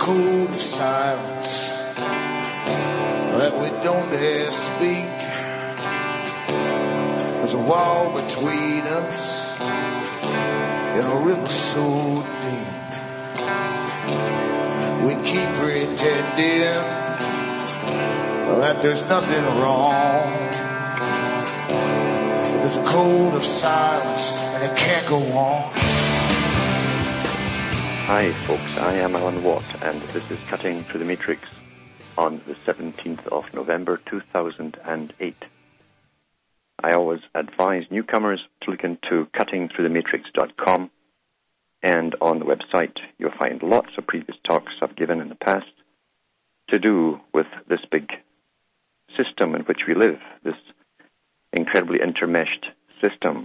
code of silence that we don't dare speak. There's a wall between us in a river so deep. We keep pretending that there's nothing wrong. There's a code of silence and it can't go on. Hi folks, I am Alan Watt and this is Cutting Through the Matrix on the 17th of November 2008. I always advise newcomers to look into cuttingthroughthematrix.com, and on the website you'll find lots of previous talks I've given in the past to do with this big system in which we live, this incredibly intermeshed system.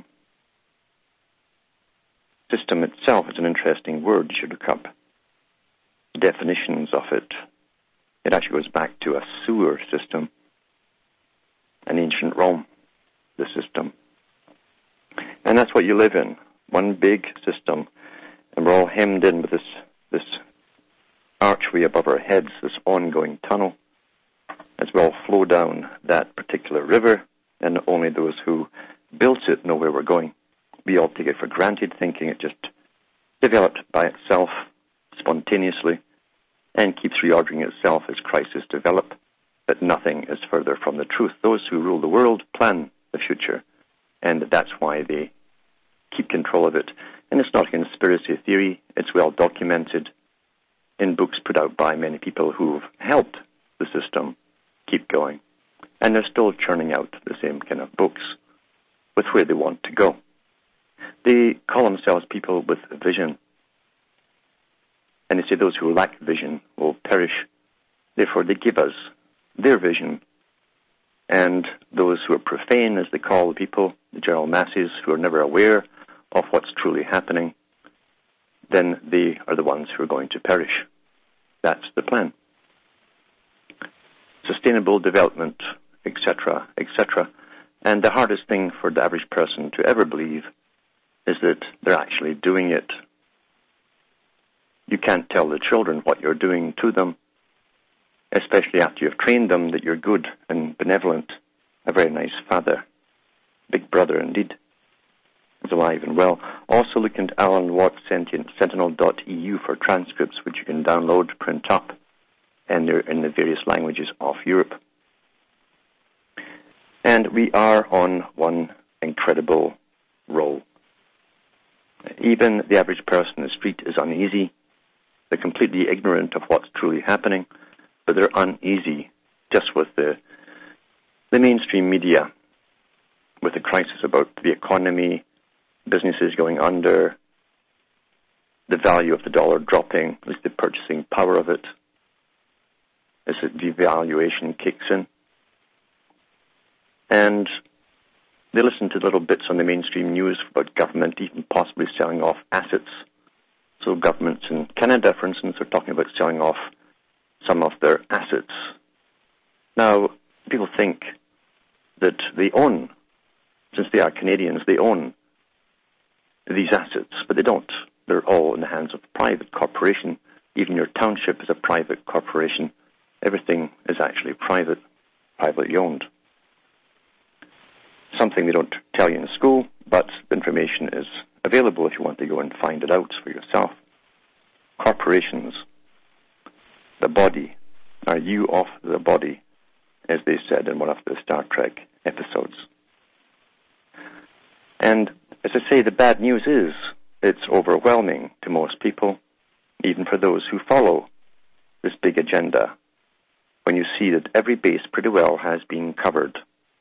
System itself is an interesting word. You should look up definitions of it. It actually goes back to a sewer system, an ancient Rome, the system. And that's what you live in, one big system. And we're all hemmed in with this archway above our heads, this ongoing tunnel, as we all flow down that particular river, and only those who built it know where we're going. We all take it for granted, thinking it just developed by itself spontaneously and keeps reordering itself as crises develop, but nothing is further from the truth. Those who rule the world plan the future, and that's why they keep control of it. And it's not a conspiracy theory. It's well documented in books put out by many people who've helped the system keep going. And they're still churning out the same kind of books with where they want to go. They call themselves people with vision. And they say those who lack vision will perish. Therefore, they give us their vision. And those who are profane, as they call the people, the general masses, who are never aware of what's truly happening, then they are the ones who are going to perish. That's the plan. Sustainable development, etc., etc. And the hardest thing for the average person to ever believe is that they're actually doing it. You can't tell the children what you're doing to them, especially after you've trained them that you're good and benevolent, a very nice father, big brother indeed, is alive and well. Also look into Alan Watt Sentinel.eu for transcripts which you can download, print up, and they're in the various languages of Europe. And we are on one incredible roll. Even the average person in the street is uneasy. They're completely ignorant of what's truly happening, but they're uneasy just with the mainstream media, with the crisis about the economy, businesses going under, the value of the dollar dropping, at least the purchasing power of it, as the devaluation kicks in. And they listen to little bits on the mainstream news about government even possibly selling off assets. So governments in Canada, for instance, are talking about selling off some of their assets. Now, people think that they own, since they are Canadians, they own these assets, but they don't. They're all in the hands of a private corporation. Even your township is a private corporation. Everything is actually private, privately owned. Something they don't tell you in school, but the information is available if you want to go and find it out for yourself. Corporations, the body, are you of the body, as they said in one of the Star Trek episodes. And as I say, the bad news is it's overwhelming to most people, even for those who follow this big agenda, when you see that every base pretty well has been covered.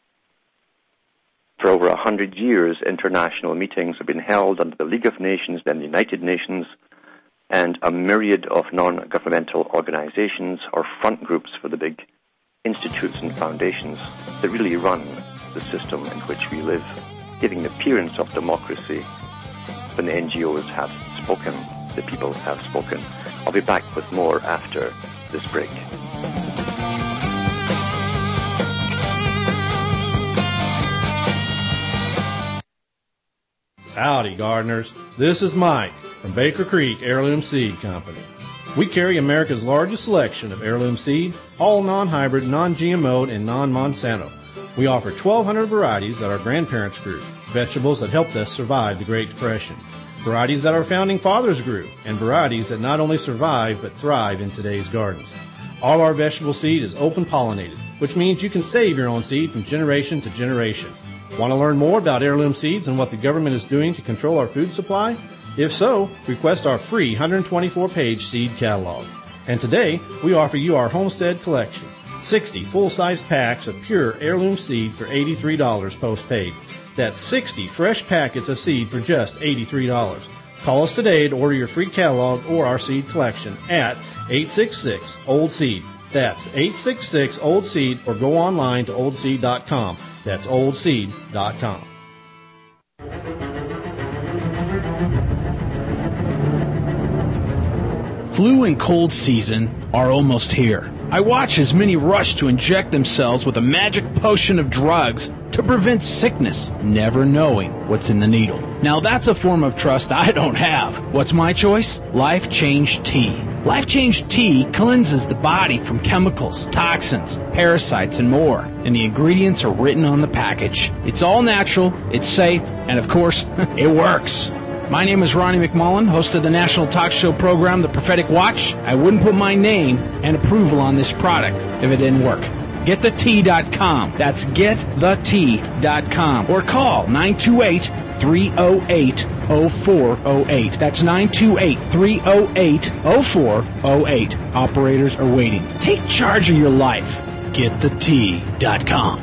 For over 100 years, international meetings have been held under the League of Nations, then the United Nations, and a myriad of non-governmental organizations or front groups for the big institutes and foundations that really run the system in which we live, giving the appearance of democracy when the NGOs have spoken, the people have spoken. I'll be back with more after this break. Howdy, gardeners. This is Mike from Baker Creek Heirloom Seed Company. We carry America's largest selection of heirloom seed, all non-hybrid, non-GMO, and non-Monsanto. We offer 1,200 varieties that our grandparents grew, vegetables that helped us survive the Great Depression, varieties that our founding fathers grew, and varieties that not only survive but thrive in today's gardens. All our vegetable seed is open pollinated, which means you can save your own seed from generation to generation. Want to learn more about heirloom seeds and what the government is doing to control our food supply? If so, request our free 124-page seed catalog. And today, we offer you our Homestead Collection, 60 full-size packs of pure heirloom seed for $83 post-paid. That's 60 fresh packets of seed for just $83. Call us today to order your free catalog or our seed collection at 866-OLD-SEED. That's 866-OLD-SEED, or go online to oldseed.com. That's oldseed.com. Flu and cold season are almost here. I watch as many rush to inject themselves with a magic potion of drugs to prevent sickness, never knowing what's in the needle. Now that's a form of trust I don't have. What's my choice? Life Change Tea. Life Change Tea cleanses the body from chemicals, toxins, parasites, and more. And the ingredients are written on the package. It's all natural, it's safe, and of course, it works. My name is Ronnie McMullen, host of the national talk show program, The Prophetic Watch. I wouldn't put my name and approval on this product if it didn't work. GetTheTea.com. That's GetTheTea.com. Or call 928-308-0408. That's 928-308-0408. Operators are waiting. Take charge of your life. GetTheTea.com.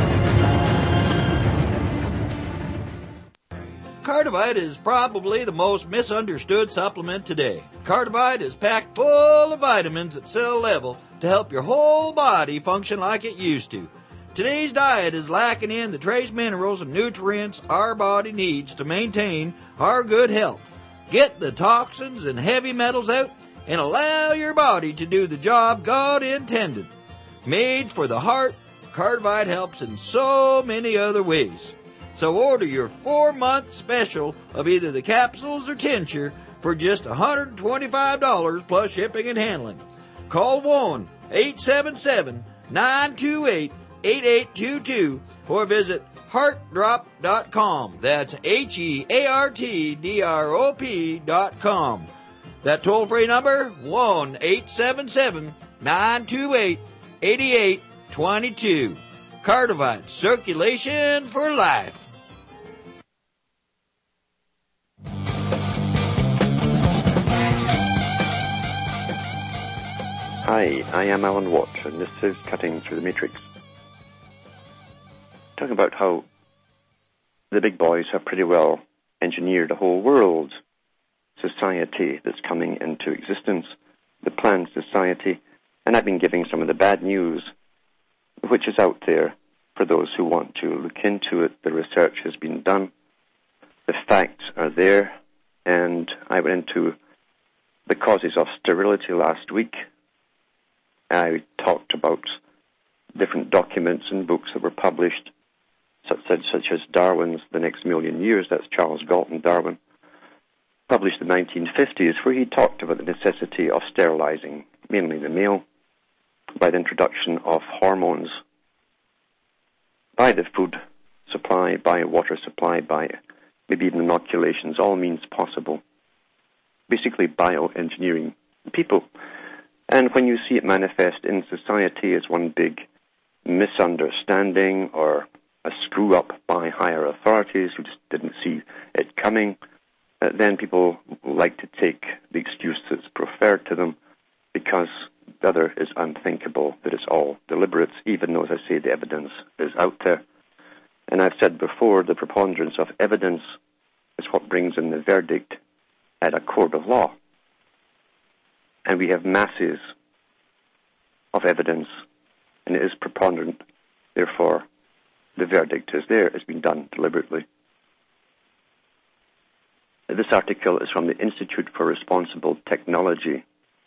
Cardivite is probably the most misunderstood supplement today. Cardivite is packed full of vitamins at cell level to help your whole body function like it used to. Today's diet is lacking in the trace minerals and nutrients our body needs to maintain our good health. Get the toxins and heavy metals out and allow your body to do the job God intended. Made for the heart, Cardivite helps in so many other ways. So order your 4-month special of either the capsules or tincture for just $125 plus shipping and handling. Call 1-877-928-8822 or visit heartdrop.com. That's HEARTDROP.com. That toll-free number, 1-877-928-8822. Cardivite, circulation for life. Hi, I am Alan Watt, and this is Cutting Through the Matrix. Talking about how the big boys have pretty well engineered a whole world society that's coming into existence, the planned society, and I've been giving some of the bad news which is out there for those who want to look into it. The research has been done. The facts are there. And I went into the causes of sterility last week. I talked about different documents and books that were published, such as Darwin's The Next Million Years. That's Charles Galton Darwin, published in the 1950s, where he talked about the necessity of sterilizing, mainly the male, by the introduction of hormones, by the food supply, by water supply, by maybe even inoculations, all means possible. Basically bioengineering people. And when you see it manifest in society as one big misunderstanding or a screw-up by higher authorities who just didn't see it coming, then people like to take the excuse that's preferred to them because the other is unthinkable, that it's all deliberate, even though, as I say, the evidence is out there. And I've said before, the preponderance of evidence is what brings in the verdict at a court of law. And we have masses of evidence, and it is preponderant. Therefore, the verdict is there. It's been done deliberately. This article is from the Institute for Responsible Technology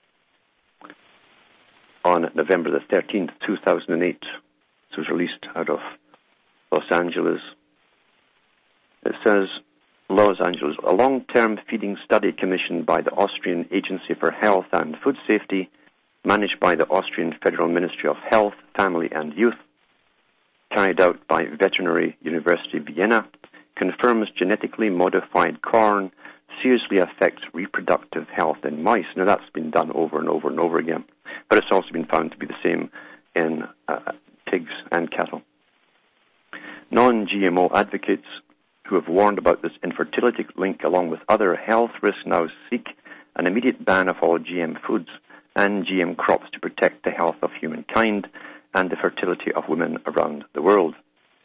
on November the 13th, 2008. It was released out of Los Angeles. It says, Los Angeles, a long-term feeding study commissioned by the Austrian Agency for Health and Food Safety, managed by the Austrian Federal Ministry of Health, Family and Youth, carried out by Veterinary University Vienna, confirms genetically modified corn seriously affects reproductive health in mice. Now, that's been done over and over and over again, but it's also been found to be the same in pigs and cattle. Non-GMO advocates who have warned about this infertility link along with other health risks now seek an immediate ban of all GM foods and GM crops to protect the health of humankind and the fertility of women around the world.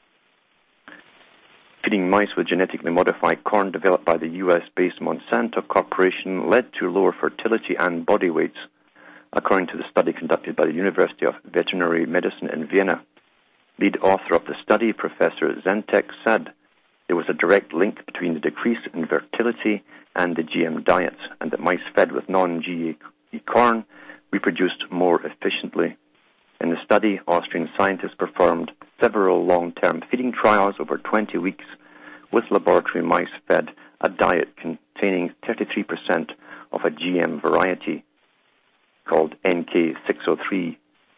Feeding mice with genetically modified corn developed by the U.S.-based Monsanto Corporation led to lower fertility and body weights, according to the study conducted by the University of Veterinary Medicine in Vienna. Lead author of the study, Professor Zentek, said there was a direct link between the decrease in fertility and the GM diet, and that mice fed with non-GE corn reproduced more efficiently. In the study, Austrian scientists performed several long-term feeding trials over 20 weeks with laboratory mice fed a diet containing 33% of a GM variety called NK603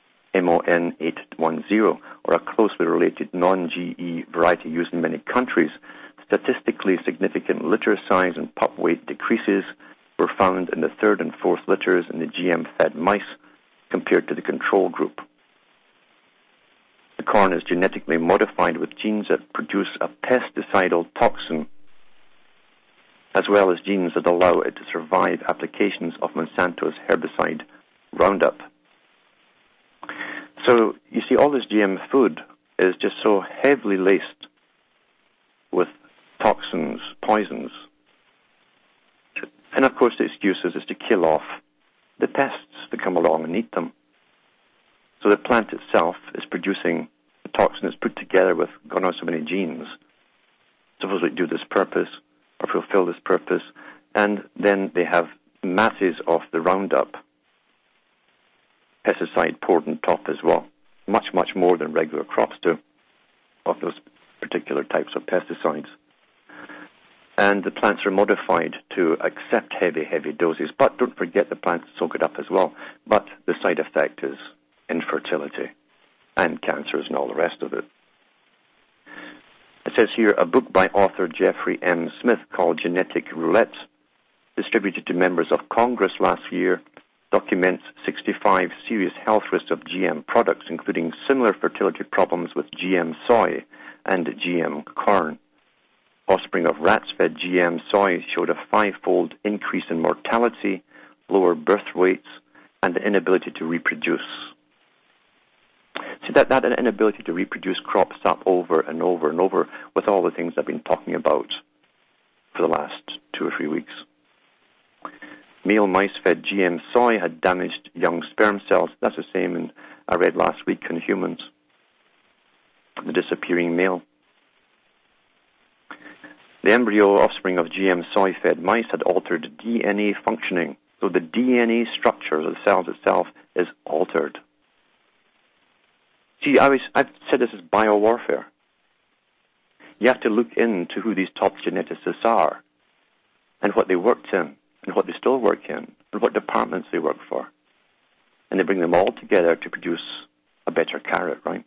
MON810, or a closely related non-GE variety used in many countries. Statistically significant litter size and pup weight decreases were found in the third and fourth litters in the GM-fed mice compared to the control group. The corn is genetically modified with genes that produce a pesticidal toxin, as well as genes that allow it to survive applications of Monsanto's herbicide Roundup. So, you see, all this GM food is just so heavily laced with toxins, poisons. And, of course, the excuse is to kill off the pests that come along and eat them. So the plant itself is producing the toxin that's put together with God knows so many genes, supposedly do this purpose or fulfill this purpose, and then they have masses of the Roundup pesticide poured on top as well, much, much more than regular crops do of those particular types of pesticides. And the plants are modified to accept heavy, heavy doses, but don't forget the plants soak it up as well. But the side effect is infertility and cancers and all the rest of it. It says here, a book by author Jeffrey M. Smith called Genetic Roulette, distributed to members of Congress last year, documents 65 serious health risks of GM products, including similar fertility problems with GM soy and GM corn. Offspring of rats-fed GM soy showed a 5-fold increase in mortality, lower birth weights, and the inability to reproduce. See, that inability to reproduce crops up over and over and over with all the things I've been talking about for the last 2 or 3 weeks. Male mice-fed GM soy had damaged young sperm cells. That's the same I read last week in humans. The disappearing male. The embryo offspring of GM soy-fed mice had altered DNA functioning, so the DNA structure of the cells itself is altered. See, I've said this is biowarfare. You have to look into who these top geneticists are and what they worked in and what they still work in and what departments they work for. And they bring them all together to produce a better carrot, right?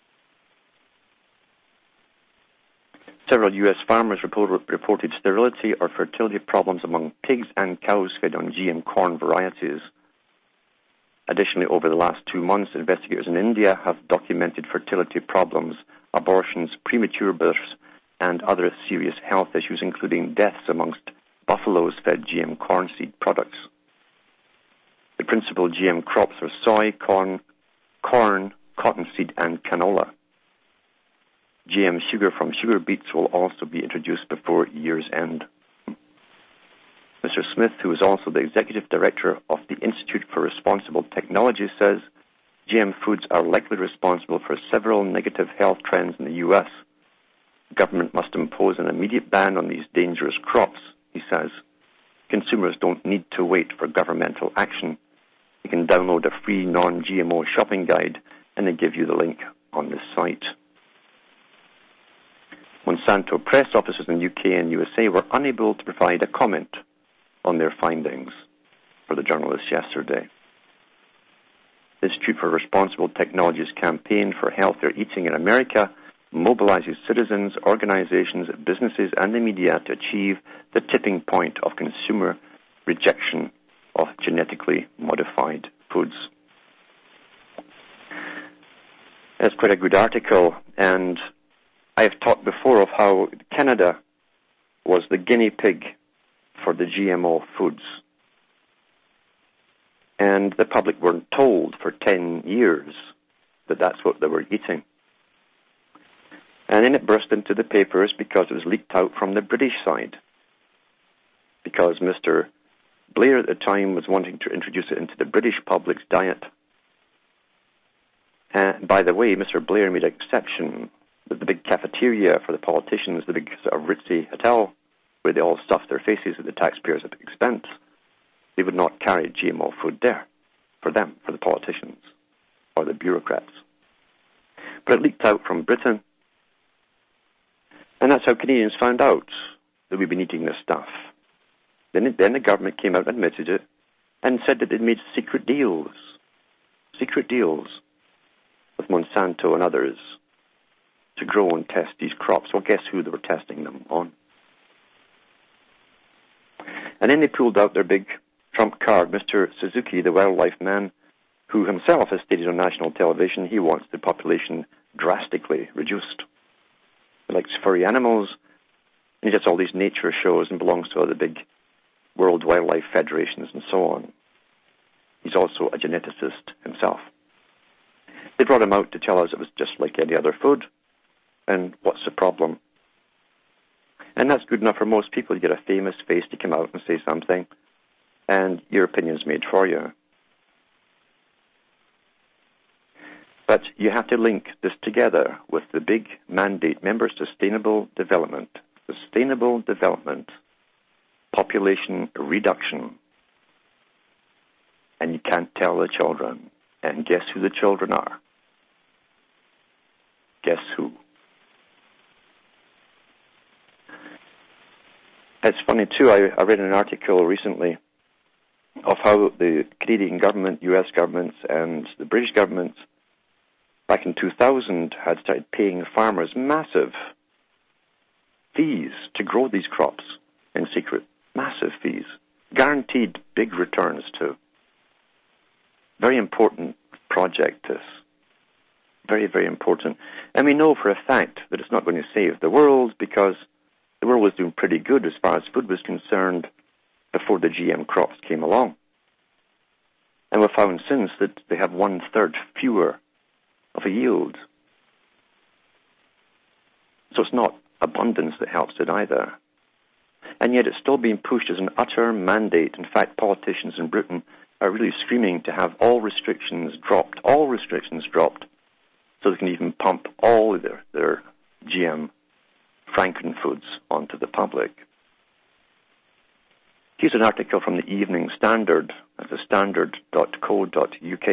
Several U.S. farmers reported sterility or fertility problems among pigs and cows fed on GM corn varieties. Additionally, over the last 2 months, investigators in India have documented fertility problems, abortions, premature births, and other serious health issues, including deaths amongst buffaloes fed GM corn seed products. The principal GM crops are soy, corn, cottonseed, and canola. GM sugar from sugar beets will also be introduced before year's end. Mr. Smith, who is also the executive director of the Institute for Responsible Technology, says GM foods are likely responsible for several negative health trends in the U.S. The government must impose an immediate ban on these dangerous crops, he says. Consumers don't need to wait for governmental action. You can download a free non-GMO shopping guide, and they give you the link on this site. Monsanto press offices in the UK and USA were unable to provide a comment on their findings for the journalists yesterday. The Institute for Responsible Technologies campaign for healthier eating in America mobilizes citizens, organizations, businesses, and the media to achieve the tipping point of consumer rejection of genetically modified foods. It's quite a good article, and I have talked before of how Canada was the guinea pig for the GMO foods. And the public weren't told for 10 years that that's what they were eating. And then it burst into the papers because it was leaked out from the British side. Because Mr. Blair at the time was wanting to introduce it into the British public's diet. And by the way, Mr. Blair made an exception that the big cafeteria for the politicians, the big sort of ritzy hotel, where they all stuffed their faces at the taxpayers' expense, they would not carry GMO food there for them, for the politicians or the bureaucrats. But it leaked out from Britain, and that's how Canadians found out that we'd been eating this stuff. Then the government came out and admitted it and said that they'd made secret deals with Monsanto and others to grow and test these crops. Well, guess who they were testing them on? And then they pulled out their big trump card, Mr. Suzuki, the wildlife man, who himself has stated on national television he wants the population drastically reduced. He likes furry animals, and he does all these nature shows and belongs to all the big World Wildlife Federations and so on. He's also a geneticist himself. They brought him out to tell us it was just like any other food, and what's the problem? And that's good enough for most people. You get a famous face to come out and say something, and your opinion's made for you. But you have to link this together with the big mandate. Remember, sustainable development, population reduction. And you can't tell the children. And guess who the children are? Guess who? It's funny, too, I read an article recently of how the Canadian government, US governments, and the British governments back in 2000 had started paying farmers massive fees to grow these crops in secret. Massive fees. Guaranteed big returns, too. Very important project, this. Very, very important. And we know for a fact that it's not going to save the world because the world was doing pretty good as far as food was concerned before the GM crops came along. And we've found since that they have 1/3 fewer of a yield. So it's not abundance that helps it either. And yet it's still being pushed as an utter mandate. In fact, politicians in Britain are really screaming to have all restrictions dropped, so they can even pump all their GM frankenfoods onto the public. Here's an article from the Evening Standard, that's the standard.co.uk.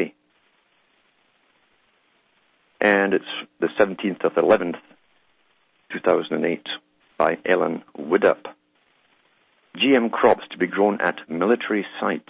And it's the 17th of the 11th, 2008, by Ellen Widdop. GM crops to be grown at military sites.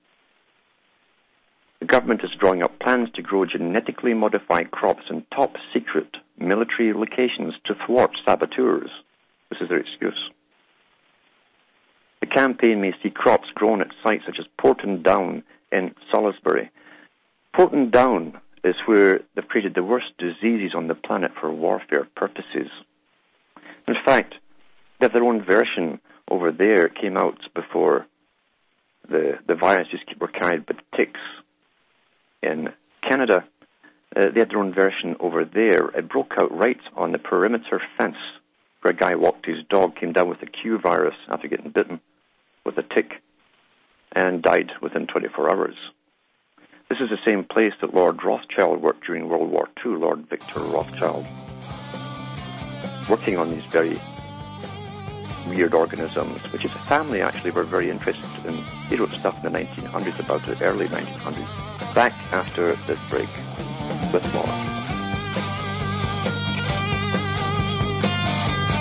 The government is drawing up plans to grow genetically modified crops in top-secret military locations to thwart saboteurs. This is their excuse. The campaign may see crops grown at sites such as Porton Down in Salisbury. Porton Down is where they've created the worst diseases on the planet for warfare purposes. In fact, they have their own version over there. It came out before the viruses were carried by ticks in Canada. They had their own version over there. It broke out right on the perimeter fence where a guy walked his dog, came down with the Q virus after getting bitten with a tick, and died within 24 hours. This is the same place that Lord Rothschild worked during World War II, Lord Victor Rothschild, working on these very weird organisms, which is a family actually were very interested in. They wrote stuff in the 1900s about it, early 1900s. Back after this break with more.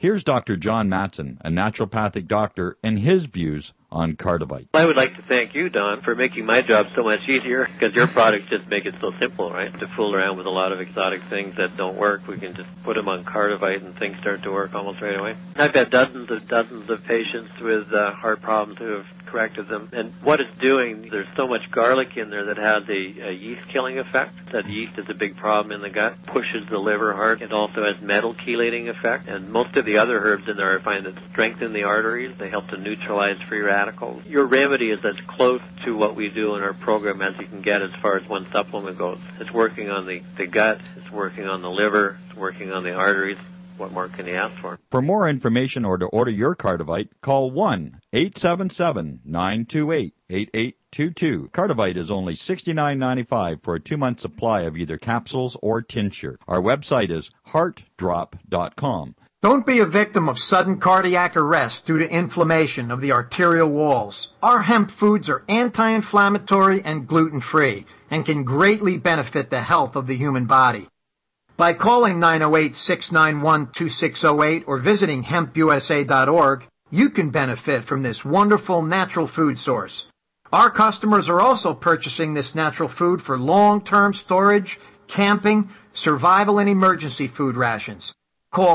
Here's Dr. John Matson, a naturopathic doctor, and his views on Cardivite. I would like to thank you, Don, for making my job so much easier, because your products just make it so simple, right? To fool around with a lot of exotic things that don't work, we can just put them on Cardivite and things start to work almost right away. I've got dozens of patients with heart problems who have corrected them, and what it's doing, there's so much garlic in there that has a yeast-killing effect. That yeast is a big problem in the gut, pushes the liver hard. It also has metal chelating effect, and most of the other herbs in there I find that strengthen the arteries. They help to neutralize free radicals. Your remedy is as close to what we do in our program as you can get as far as one supplement goes. It's working on the gut, it's working on the liver, it's working on the arteries. What more can you ask for? For more information or to order your Cardivite, call 1-877-928-8822. Cardivite is only $69.95 for a 2-month supply of either capsules or tincture. Our website is heartdrop.com. Don't be a victim of sudden cardiac arrest due to inflammation of the arterial walls. Our hemp foods are anti-inflammatory and gluten-free and can greatly benefit the health of the human body. By calling 908-691-2608 or visiting hempusa.org, you can benefit from this wonderful natural food source. Our customers are also purchasing this natural food for long-term storage, camping, survival, and emergency food rations. Call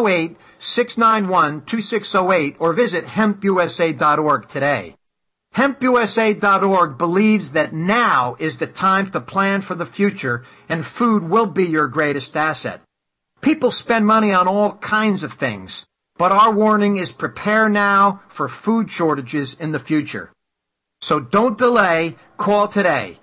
908-691-2608 or visit hempusa.org today. HempUSA.org believes that now is the time to plan for the future, and food will be your greatest asset. People spend money on all kinds of things, but our warning is prepare now for food shortages in the future. So don't delay, call today,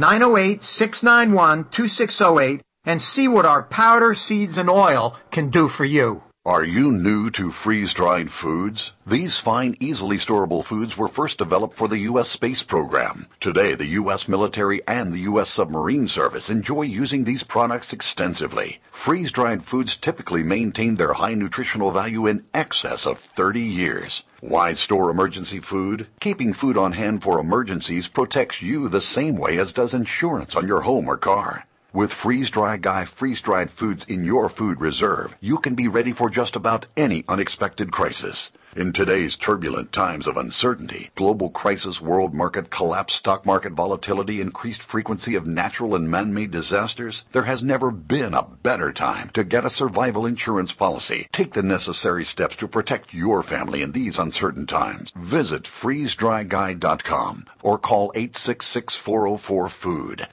908-691-2608, and see what our powder, seeds, and oil can do for you. Are you new to freeze-dried foods? These fine, easily storable foods were first developed for the U.S. space program. Today, the U.S. military and the U.S. submarine service enjoy using these products extensively. Freeze-dried foods typically maintain their high nutritional value in excess of 30 years. Why store emergency food? Keeping food on hand for emergencies protects you the same way as does insurance on your home or car. With Freeze-Dry Guy freeze-dried foods in your food reserve, you can be ready for just about any unexpected crisis. In today's turbulent times of uncertainty, global crisis, world market collapse, stock market volatility, increased frequency of natural and man-made disasters, there has never been a better time to get a survival insurance policy. Take the necessary steps to protect your family in these uncertain times. Visit freezedryguy.com or call 866-404-FOOD,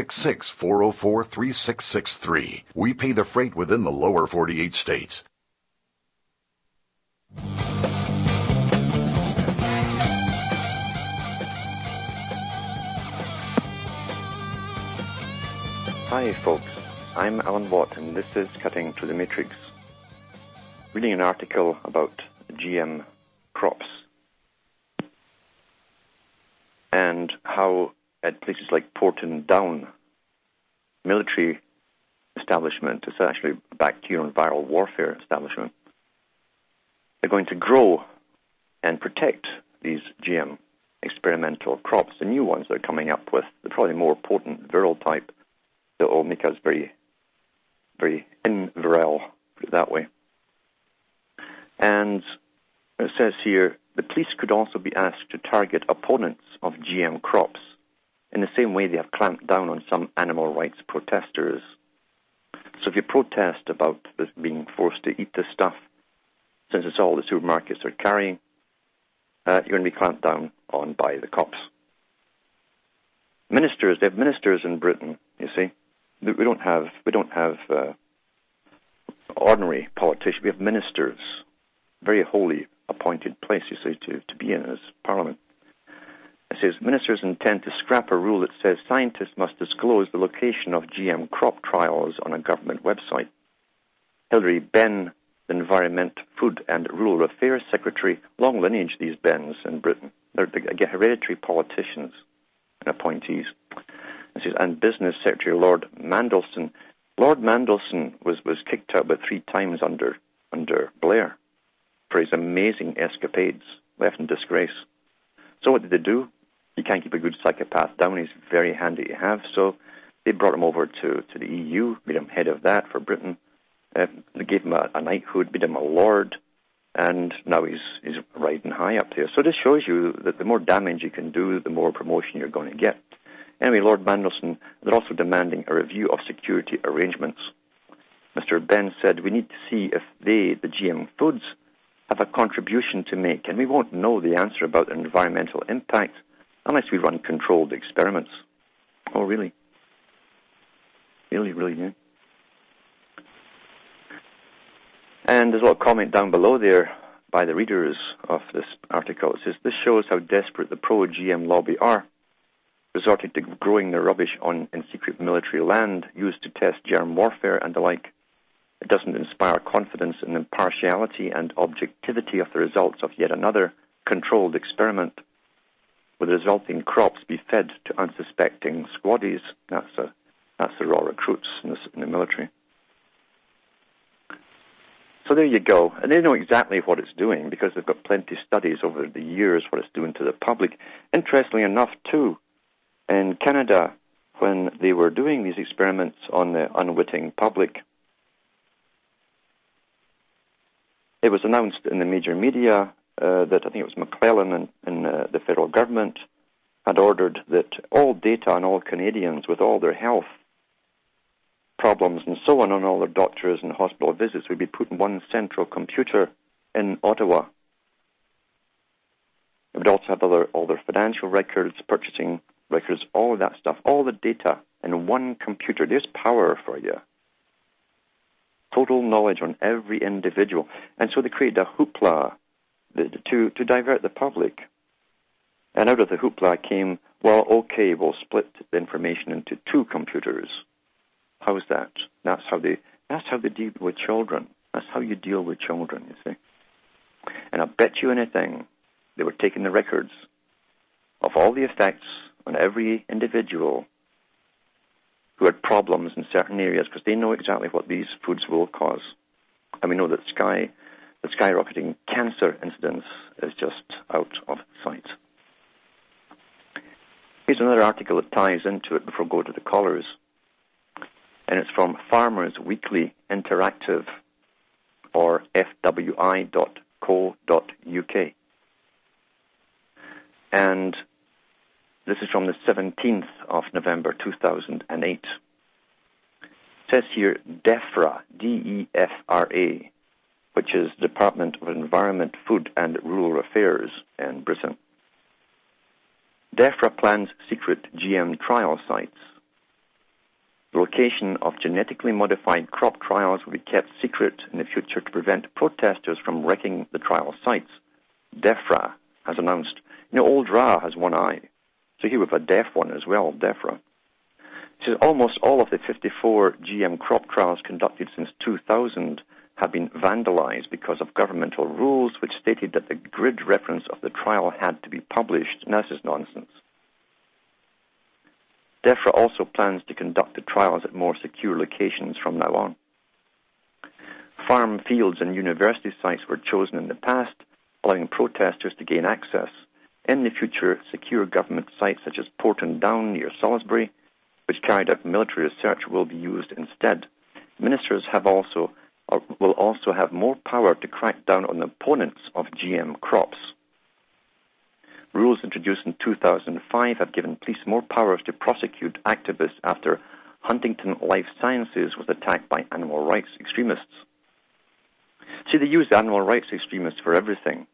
866-404-3663. We pay the freight within the lower 48 states. Hi folks, I'm Alan Watt and this is Cutting Through the Matrix. Reading an article about GM crops and how at places like Porton-Down, military establishment, it's actually a bacterial and viral warfare establishment, they're going to grow and protect these GM experimental crops, the new ones they're coming up with, the probably more potent viral type that will make us very, very inviral, put it that way. And it says here, the police could also be asked to target opponents of GM crops in the same way they have clamped down on some animal rights protesters. So if you protest about this being forced to eat this stuff, since it's all the supermarkets are carrying, you're going to be clamped down on by the cops. Ministers, they have ministers in Britain, you see. We don't have ordinary politicians. We have ministers, very holy appointed place, you see, to be in as Parliament. It says, ministers intend to scrap a rule that says scientists must disclose the location of GM crop trials on a government website. Hilary Benn, the Environment, Food and Rural Affairs Secretary, long lineage these Benns in Britain. They're hereditary politicians and appointees. It says, and Business Secretary Lord Mandelson. Lord Mandelson was kicked out about 3 times under Blair for his amazing escapades, left in disgrace. So what did they do? You can't keep a good psychopath down. He's very handy to have. So they brought him over to the EU, made him head of that for Britain, They gave him a knighthood, made him a lord, and now he's riding high up there. So this shows you that the more damage you can do, the more promotion you're going to get. Anyway, Lord Mandelson, they're also demanding a review of security arrangements. Mr. Benn said, we need to see if they, the GM Foods, have a contribution to make, and we won't know the answer about their environmental impact unless we run controlled experiments. Oh, really? Really, yeah. And there's a lot of comment down below there by the readers of this article. It says, this shows how desperate the pro-GM lobby are, resorting to growing their rubbish in secret military land used to test germ warfare and the like. It doesn't inspire confidence in the impartiality and objectivity of the results of yet another controlled experiment, where the resulting crops be fed to unsuspecting squaddies. That's the raw recruits in the military. So there you go. And they know exactly what it's doing because they've got plenty of studies over the years what it's doing to the public. Interestingly enough, too, in Canada, when they were doing these experiments on the unwitting public, it was announced in the major media that I think it was McClellan and the federal government had ordered that all data on all Canadians with all their health problems and so on all their doctors and hospital visits would be put in one central computer in Ottawa. It would also have all their financial records, purchasing records, all of that stuff, all the data in one computer. There's power for you. Total knowledge on every individual. And so they created a hoopla to divert the public. And out of the hoopla came, well, okay, we'll split the information into two computers. How's that? That's how they deal with children. That's how you deal with children, you see. And I bet you anything, they were taking the records of all the effects on every individual who had problems in certain areas, because they know exactly what these foods will cause. And we know that the skyrocketing cancer incidence is just out of sight. Here's another article that ties into it before we go to the callers. And it's from Farmers Weekly Interactive, or fwi.co.uk. And this is from the 17th of November, 2008. It says here, DEFRA, D-E-F-R-A, which is the Department of Environment, Food and Rural Affairs in Britain. DEFRA plans secret GM trial sites. The location of genetically modified crop trials will be kept secret in the future to prevent protesters from wrecking the trial sites. DEFRA has announced. You know, Old Ra has one eye. So here we have a deaf one as well, DEFRA. It says almost all of the 54 GM crop trials conducted since 2000 have been vandalized because of governmental rules which stated that the grid reference of the trial had to be published. And this is nonsense. DEFRA also plans to conduct the trials at more secure locations from now on. Farm fields and university sites were chosen in the past, allowing protesters to gain access. In the future, secure government sites such as Porton Down near Salisbury, which carried out military research, will be used instead. Ministers will also have more power to crack down on the opponents of GM crops. Rules introduced in 2005 have given police more powers to prosecute activists after Huntington Life Sciences was attacked by animal rights extremists. See, they use animal rights extremists for everything.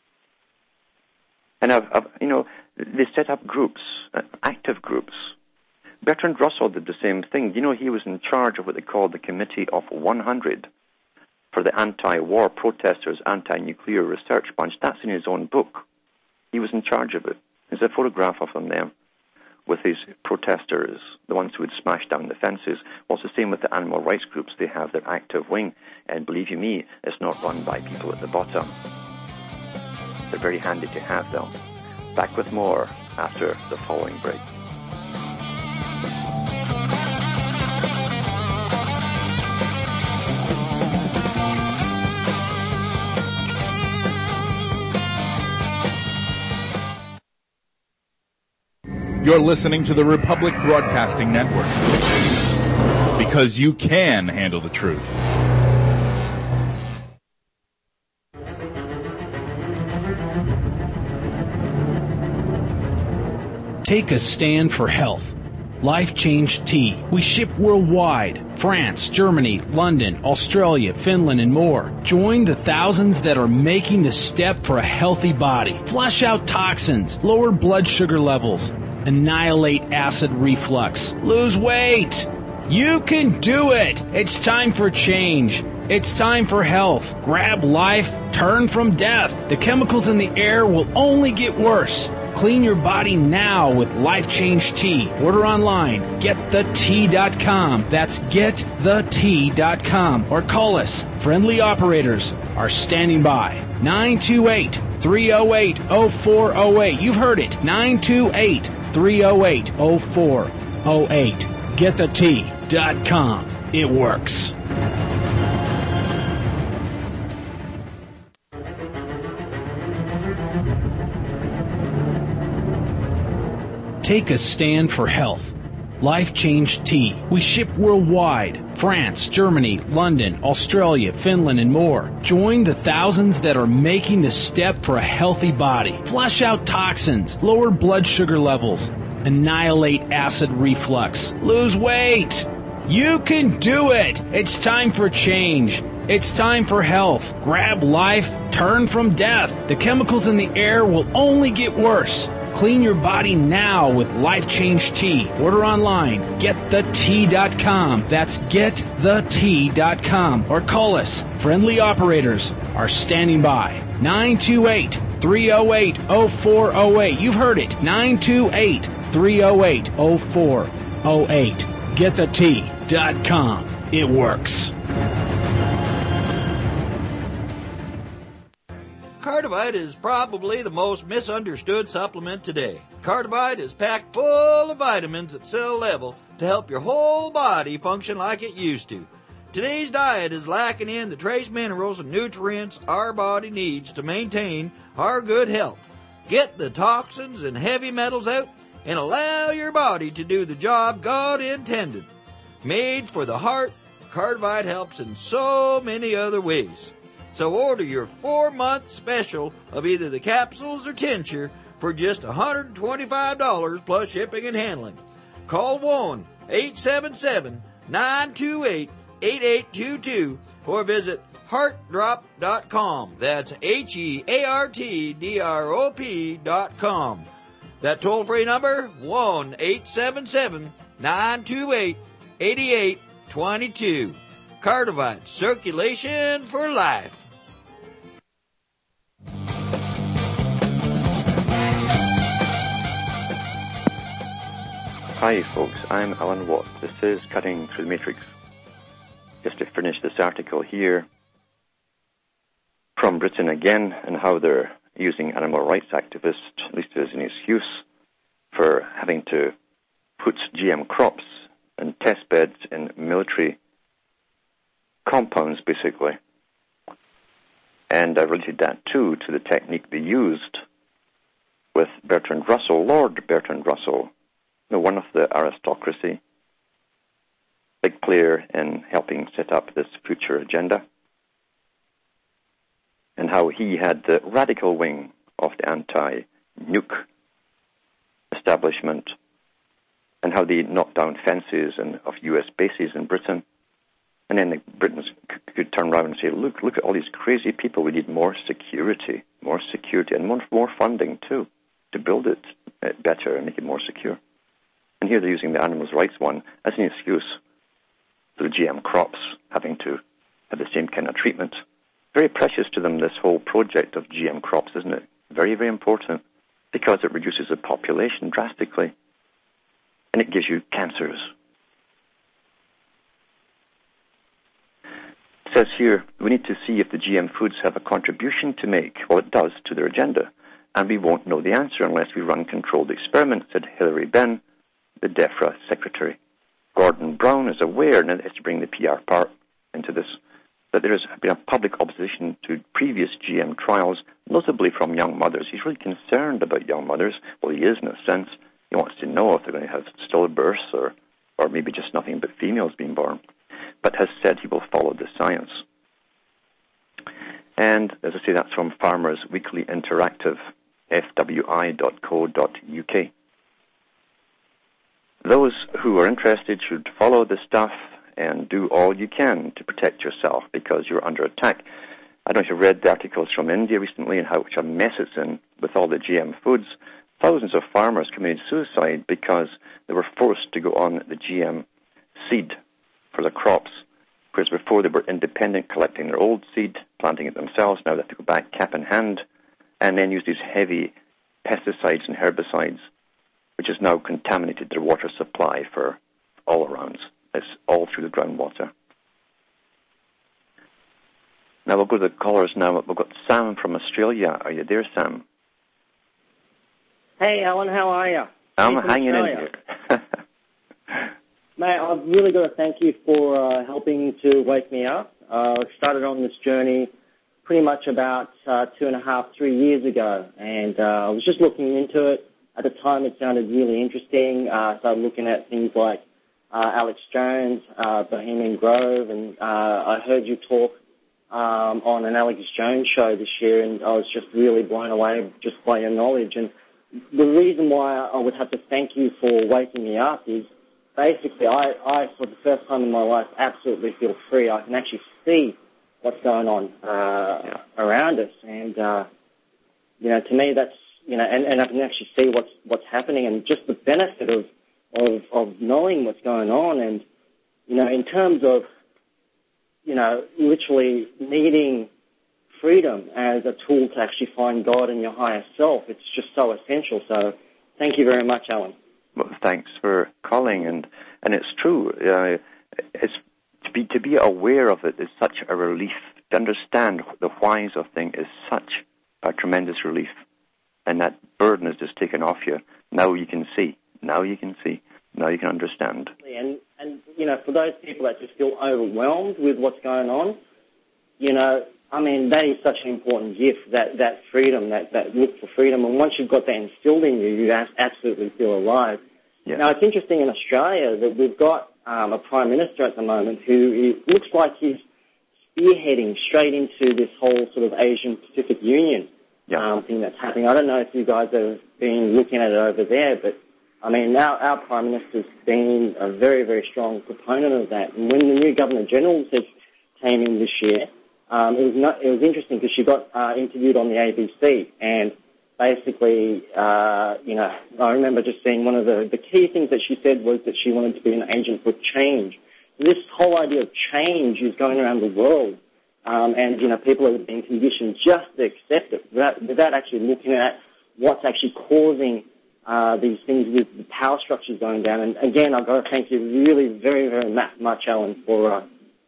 And they set up groups, active groups. Bertrand Russell did the same thing. You know, he was in charge of what they called the Committee of 100 for the anti-war protesters, anti-nuclear research bunch. That's in his own book. He was in charge of it. There's a photograph of them there with these protesters, the ones who would smash down the fences. Well, it's the same with the animal rights groups. They have their active wing. And believe you me, it's not run by people at the bottom. They're very handy to have, though. Back with more after the following break. You're listening to the Republic Broadcasting Network, because you can handle the truth. Take a stand for health. Life Change Tea. We ship worldwide. France, Germany, London, Australia, Finland, and more. Join the thousands that are making the step for a healthy body. Flush out toxins, lower blood sugar levels, annihilate acid reflux, lose weight. You can do it. It's time for change. It's time for health. Grab life, turn from death. The chemicals in the air will only get worse. Clean your body now with Life Change Tea. Order online, getthetea.com. That's getthetea.com. Or call us. Friendly operators are standing by. 928-308-0408. You've heard it. 928-308-0408. Getthetea.com. It works. Take a stand for health. Life Change Tea. We ship worldwide. France, Germany, London, Australia, Finland, and more. Join the thousands that are making the step for a healthy body. Flush out toxins, lower blood sugar levels, annihilate acid reflux, lose weight. You can do it. It's time for change. It's time for health. Grab life, turn from death. The chemicals in the air will only get worse. Clean your body now with Life Change Tea. Order online, getthetea.com. That's getthetea.com. Or call us. Friendly operators are standing by. 928-308-0408. You've heard it. 928-308-0408. Getthetea.com. It works. Cardivite is probably the most misunderstood supplement today. Cardivite is packed full of vitamins at cell level to help your whole body function like it used to. Today's diet is lacking in the trace minerals and nutrients our body needs to maintain our good health. Get the toxins and heavy metals out and allow your body to do the job God intended. Made for the heart, Cardivite helps in so many other ways. So order your 4-month special of either the capsules or tincture for just $125 plus shipping and handling. Call 1-877-928-8822 or visit heartdrop.com. That's HEARTDROP.com. That toll-free number, 1-877-928-8822. Cardivite, circulation for life. Hi folks, I'm Alan Watt. This is Cutting Through the Matrix. Just to finish this article here from Britain again, and how they're using animal rights activists, at least as an excuse, for having to put GM crops and test beds in military compounds, basically. And I related that too to the technique they used with Bertrand Russell, Lord Bertrand Russell, one of the aristocracy, big player in helping set up this future agenda, and how he had the radical wing of the anti-nuke establishment, and how they knocked down fences of U.S. bases in Britain. And then the Britons could turn around and say, look at all these crazy people. We need more security, and more funding too, to build it better and make it more secure. And here they're using the animals' rights one as an excuse for the GM crops having to have the same kind of treatment. Very precious to them, this whole project of GM crops, isn't it? Very, very important, because it reduces the population drastically, and it gives you cancers. It says here, we need to see if the GM foods have a contribution to make. Well, it does to their agenda, and we won't know the answer unless we run controlled experiments, said Hilary Benn, the DEFRA secretary. Gordon Brown is aware, and it's to bring the PR part into this, that there has been a public opposition to previous GM trials, notably from young mothers. He's really concerned about young mothers. Well, he is in a sense. He wants to know if they're going to have stillbirths or maybe just nothing but females being born, but has said he will follow the science. And, as I say, that's from Farmers Weekly Interactive, fwi.co.uk. those who are interested should follow the stuff and do all you can to protect yourself because you're under attack. I don't know if you've read the articles from India recently and how much a mess it's in with all the GM foods. Thousands of farmers committed suicide because they were forced to go on the GM seed for their crops, whereas before they were independent, collecting their old seed, planting it themselves. Now they have to go back cap in hand and then use these heavy pesticides and herbicides, which has now contaminated their water supply for all around. It's all through the groundwater. Now we'll go to the callers now. We've got Sam from Australia. Are you there, Sam? Hey, Alan, how are you? I'm hanging in here. Mate, I've really got to thank you for helping to wake me up. I started on this journey pretty much about 2.5, 3 years ago, and I was just looking into it. At the time, it sounded really interesting. Started looking at things like Alex Jones, Bohemian Grove, and I heard you talk on an Alex Jones show this year, and I was just really blown away just by your knowledge. And the reason why I would have to thank you for waking me up is basically I for the first time in my life, absolutely feel free. I can actually see what's going on around us, and to me that's and I can actually see what's happening, and just the benefit of knowing what's going on, and in terms of literally needing freedom as a tool to actually find God and your higher self. It's just so essential. So thank you very much, Alan. Well, thanks for calling, and it's true. It's to be aware of it is such a relief. To understand the whys of things is such a tremendous relief, and that burden is just taken off you. Now you can see. Now you can see. Now you can understand. And for those people that just feel overwhelmed with what's going on, that is such an important gift, that freedom, that look for freedom. And once you've got that instilled in you, you absolutely feel alive. Yeah. Now, it's interesting in Australia that we've got a Prime Minister at the moment who looks like he's spearheading straight into this whole sort of Asian Pacific Union thing that's happening. I don't know if you guys have been looking at it over there, but our Prime Minister's been a very, very strong proponent of that. And when the new Governor-General came in this year, it was interesting because she got interviewed on the ABC, and basically, I remember just seeing one of the key things that she said was that she wanted to be an agent for change. This whole idea of change is going around the world, and people are being conditioned just to accept it without actually looking at what's actually causing these things with the power structures going down. And again, I've got to thank you really very, very much, Alan, for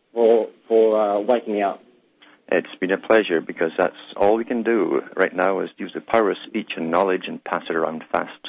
waking me up. It's been a pleasure, because that's all we can do right now is use the power of speech and knowledge and pass it around fast.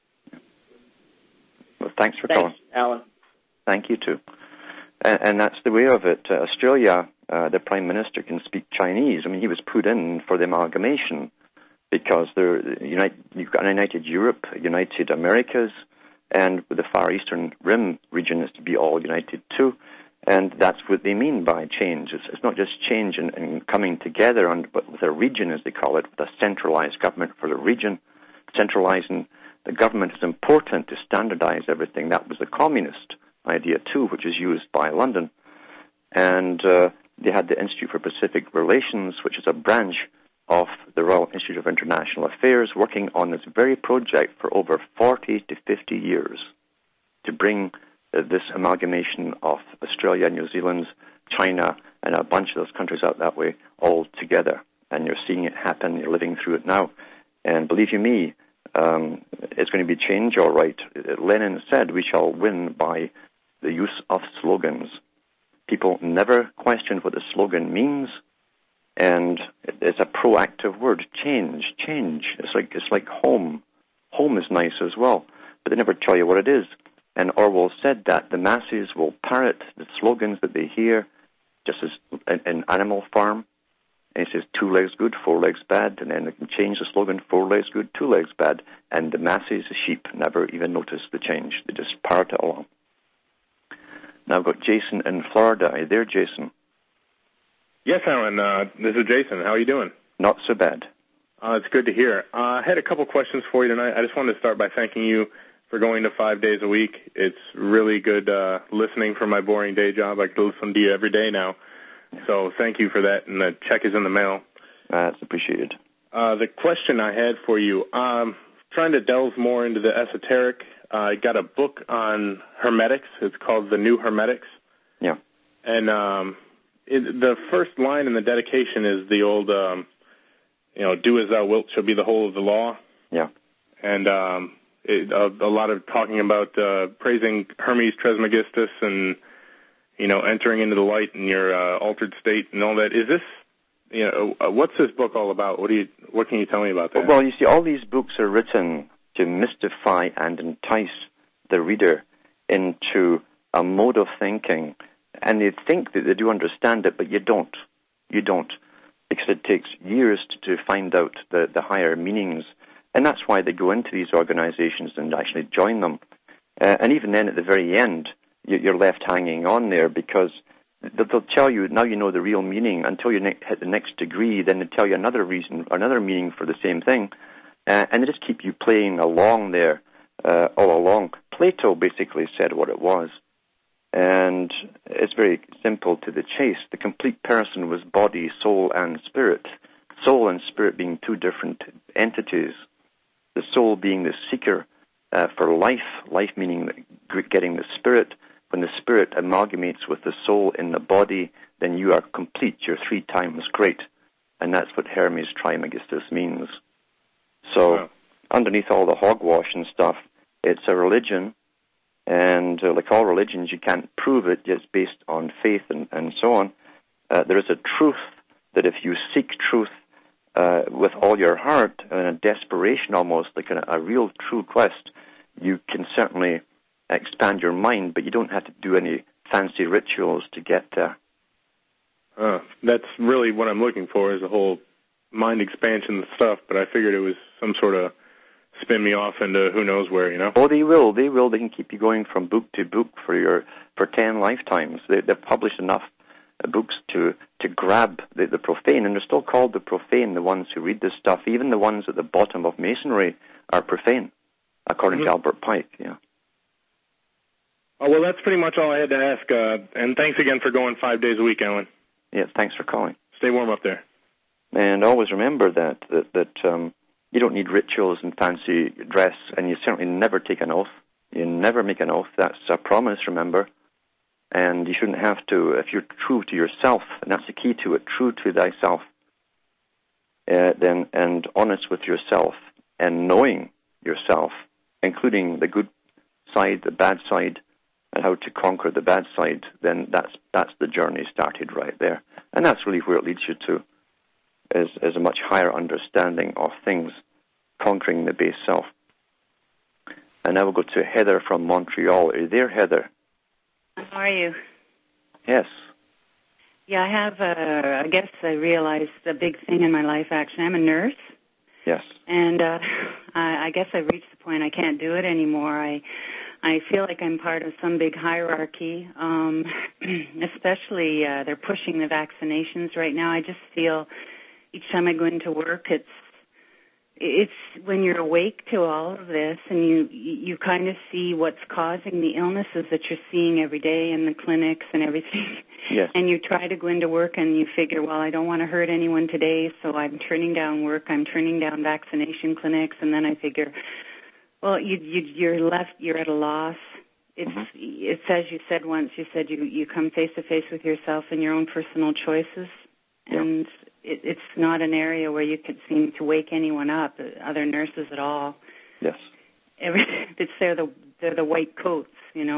Well, thanks for calling. Alan. Thank you, too. And that's the way of it. Australia, the Prime Minister can speak Chinese. He was put in for the amalgamation because you've got a united Europe, united Americas, and with the Far Eastern Rim region is to be all united, too. And that's what they mean by change. It's not just change and coming together, but with a region, as they call it, with a centralized government for the region. Centralizing the government is important to standardize everything. That was the communist idea, too, which is used by London. And they had the Institute for Pacific Relations, which is a branch of the Royal Institute of International Affairs, working on this very project for over 40 to 50 years to bring this amalgamation of Australia, New Zealand, China, and a bunch of those countries out that way all together. And you're seeing it happen. You're living through it now. And believe you me, it's going to be change, all right. Lenin said we shall win by the use of slogans. People never question what the slogan means, and it's a proactive word. Change. It's like home. Home is nice as well, but they never tell you what it is. And Orwell said that the masses will parrot the slogans that they hear, just as in Animal Farm. And he says 2 legs good, 4 legs bad, and then they can change the slogan 4 legs good, 2 legs bad, and the masses, the sheep, never even notice the change. They just parrot it along. Now I've got Jason in Florida. Are you there, Jason? Yes, Alan. This is Jason. How are you doing? Not so bad. It's good to hear. I had a couple questions for you tonight. I just wanted to start by thanking you for going to 5 days a week. It's really good listening for my boring day job. I can listen to you every day now. So thank you for that, and the check is in the mail. That's appreciated. The question I had for you, trying to delve more into the esoteric. I got a book on hermetics. It's called The New Hermetics. Yeah. And the first line in the dedication is the old, do as thou wilt shall be the whole of the law. Yeah. And a lot of talking about praising Hermes Trismegistus and, entering into the light in your altered state and all that. Is this, what's this book all about? What can you tell me about that? Well, you see, all these books are written to mystify and entice the reader into a mode of thinking, and they think that they do understand it, but you don't. You don't, because it takes years to find out the higher meanings, and that's why they go into these organizations and actually join them. And even then, at the very end, you're left hanging on there, because they'll tell you, now you know the real meaning, until you hit the next degree, then they tell you another reason, another meaning for the same thing, and they just keep you playing along there all along. Plato basically said what it was, and it's very simple to the chase. The complete person was body, soul, and spirit. Soul and spirit being two different entities. The soul being the seeker for life, life meaning getting the spirit. When the spirit amalgamates with the soul in the body, then you are complete. You're 3 times great. And that's what Hermes Trismegistus means. So underneath all the hogwash and stuff, it's a religion. And like all religions, you can't prove it. It's based on faith and so on. There is a truth that if you seek truth with all your heart, in a desperation almost, like a real true quest, you can certainly expand your mind, but you don't have to do any fancy rituals to get there. That's really what I'm looking for, is a whole mind expansion stuff, but I figured it was some sort of spin me off into who knows where, Oh, they will. They can keep you going from book to book for 10 lifetimes. They've published enough books to grab the profane, and they're still called the profane, the ones who read this stuff. Even the ones at the bottom of Masonry are profane, according to Albert Pike, yeah. Oh, well, that's pretty much all I had to ask, and thanks again for going 5 days a week, Alan. Yes, thanks for calling. Stay warm up there. And always remember that you don't need rituals and fancy dress, and you certainly never take an oath. You never make an oath. That's a promise, remember. And you shouldn't have to, if you're true to yourself, and that's the key to it, true to thyself, then and honest with yourself, and knowing yourself, including the good side, the bad side, and how to conquer the bad side, then that's the journey started right there. And that's really where it leads you to, is a much higher understanding of things, conquering the base self. And now we'll go to Heather from Montreal. Are you there, Heather? How are you? Yes. Yeah, I have, I guess I realized a big thing in my life, actually. I'm a nurse. Yes. And I guess I've reached the point I can't do it anymore. I feel like I'm part of some big hierarchy, especially they're pushing the vaccinations right now. I just feel each time I go into work, it's when you're awake to all of this and you kind of see what's causing the illnesses that you're seeing every day in the clinics and everything. Yes. And you try to go into work and you figure, well, I don't want to hurt anyone today, so I'm turning down work, I'm turning down vaccination clinics, and then I figure, well, you're at a loss. It's as you said once, you said you come face to face with yourself and your own personal choices, and it's not an area where you could seem to wake anyone up, other nurses at all. Yes. They're the white coats,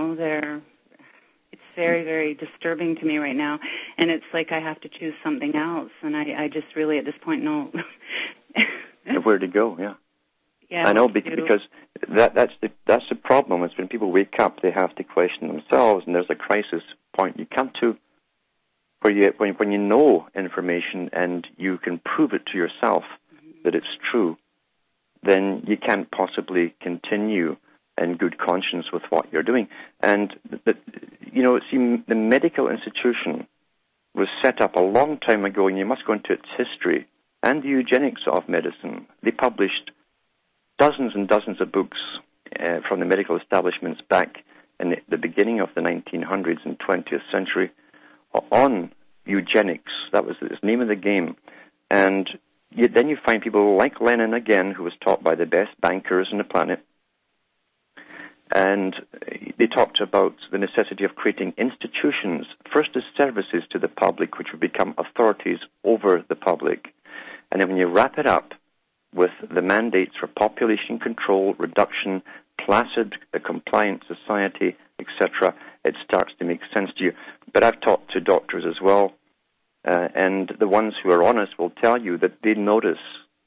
it's very, very disturbing to me right now, and it's like I have to choose something else, and I just really at this point know where to go. Yeah. Yeah, I know, because that's the problem. Is when people wake up, they have to question themselves, and there's a crisis point you come to where when you know information and you can prove it to yourself that it's true, then you can't possibly continue in good conscience with what you're doing. And see, the medical institution was set up a long time ago, and you must go into its history and the eugenics of medicine. They published dozens and dozens of books from the medical establishments back in the beginning of the 1900s and 20th century on eugenics. That was the name of the game. And then you find people like Lenin again, who was taught by the best bankers on the planet. And they talked about the necessity of creating institutions, first as services to the public, which would become authorities over the public. And then when you wrap it up with the mandates for population control, reduction, placid, compliant society, etc., it starts to make sense to you. But I've talked to doctors as well, and the ones who are honest will tell you that they notice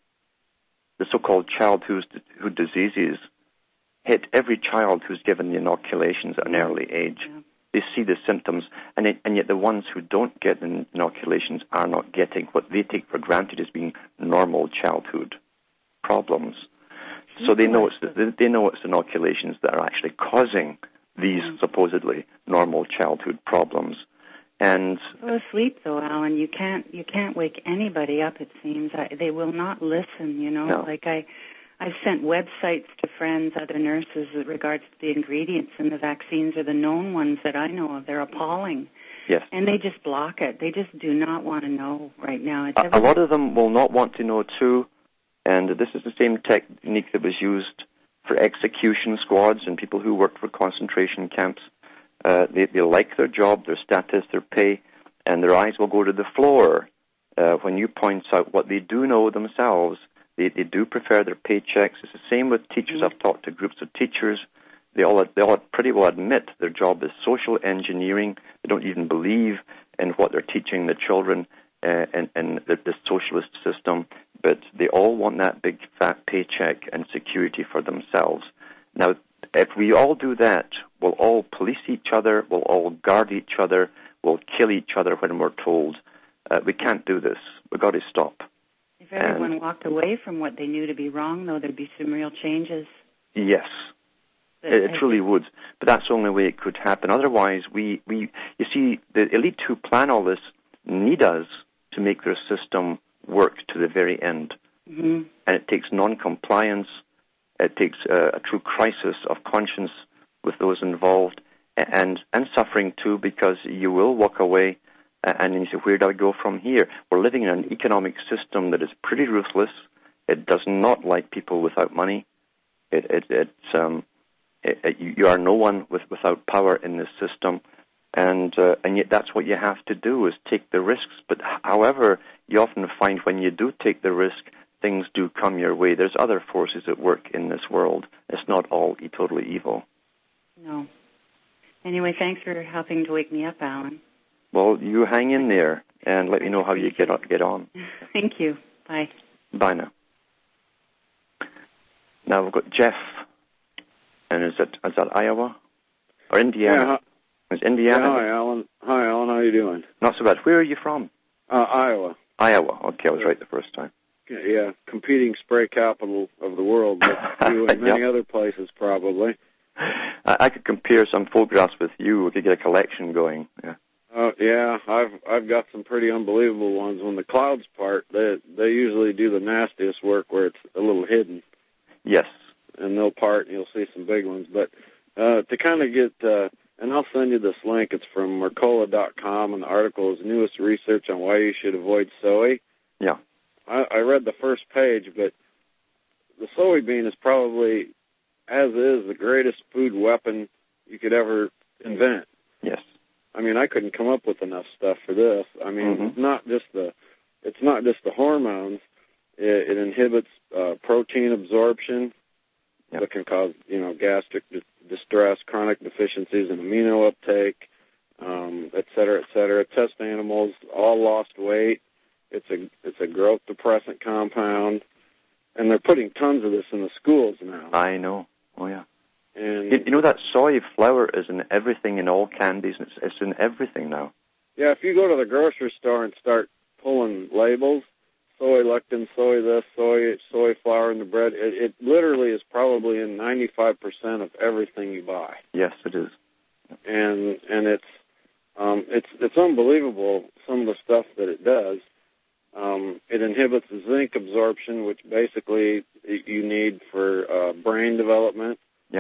the so-called childhood diseases hit every child who's given the inoculations at an early age. Yeah. They see the symptoms, and yet the ones who don't get the inoculations are not getting what they take for granted as being normal childhood problems. So they know it's inoculations that are actually causing these supposedly normal childhood problems. And asleep though, Alan, you can't wake anybody up. It seems they will not listen. You know, no. Like I've sent websites to friends, other nurses, with regards to the ingredients in the vaccines, or the known ones that I know of. They're appalling. Yes. And they just block it. They just do not want to know right now. A lot of them will not want to know too. And this is the same technique that was used for execution squads and people who worked for concentration camps. They like their job, their status, their pay, and their eyes will go to the floor when you point out what they do know themselves. They do prefer their paychecks. It's the same with teachers. I've talked to groups of teachers. They all pretty well admit their job is social engineering. They don't even believe in what they're teaching the children in the socialist system, but they all want that big fat paycheck and security for themselves. Now, if we all do that, we'll all police each other, we'll all guard each other, we'll kill each other when we're told. We can't do this. We've got to stop. If everyone walked away from what they knew to be wrong, though, there'd be some real changes. Yes. It truly would. But that's the only way it could happen. Otherwise, you see, the elite who plan all this need us to make their system work to the very end. Mm-hmm. And it takes non-compliance. It takes a true crisis of conscience with those involved, and suffering too, because you will walk away and you say, where do I go from here? We're living in an economic system that is pretty ruthless. It does not like people without money. You are no one without power in this system, and yet that's what you have to do, is take the risks. But however, you often find when you do take the risk, things do come your way. There's other forces at work in this world. It's not all totally evil. No. Anyway, thanks for helping to wake me up, Alan. Well, you hang in there and let me know how you get on. Thank you. Bye. Bye now. Now we've got Jeff. And is that Iowa? Or Indiana? Yeah, it's Indiana. Yeah, hi, Alan. Hi, Alan. How you doing? Not so bad. Where are you from? Iowa. Iowa. Okay, I was right the first time. Yeah, competing spray capital of the world, like you and many other places probably. I could compare some photographs with you. We could get a collection going. Yeah. Yeah, I've got some pretty unbelievable ones. When the clouds part, they usually do the nastiest work where it's a little hidden. Yes. And they'll part, and you'll see some big ones. But to kind of get, and I'll send you this link. It's from Mercola.com, and the article is Newest Research on Why You Should Avoid Soy. Yeah. I read the first page, but the soybean is probably, as is, the greatest food weapon you could ever invent. Yes. I mean, I couldn't come up with enough stuff for this. I mean, it's not just the hormones. It inhibits protein absorption. Yep. That can cause, gastric distress, chronic deficiencies in amino uptake, et cetera, et cetera. Test animals all lost weight. It's a growth depressant compound, and they're putting tons of this in the schools now. I know. Oh yeah. And you know that soy flour is in everything, in all candies. It's in everything now. Yeah, if you go to the grocery store and start pulling labels, soy lectin, soy this, soy flour in the bread, it literally is probably in 95% of everything you buy. Yes, it is. And it's unbelievable, some of the stuff that it does. It inhibits zinc absorption, which basically you need for brain development. Yeah.